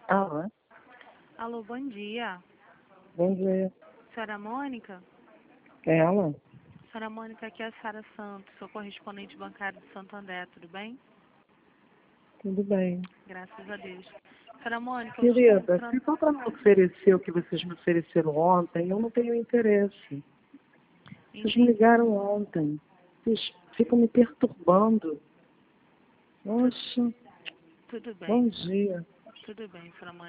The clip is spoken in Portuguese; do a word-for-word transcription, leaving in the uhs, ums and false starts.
Alô? Alô, bom dia. Bom dia. Senhora Mônica? Quem é ela? Senhora Mônica, aqui é a Sara Santos, sou correspondente bancário de Santo André, tudo bem? Tudo bem. Graças a Deus. Senhora Mônica, eu estou Querida, entrando... se for para me oferecer o que vocês me ofereceram ontem, eu não tenho interesse. Vocês me Entendi. ligaram ontem. Vocês ficam me perturbando. Oxe, Tudo bem, bom dia. tudo bem, senhora Mônica.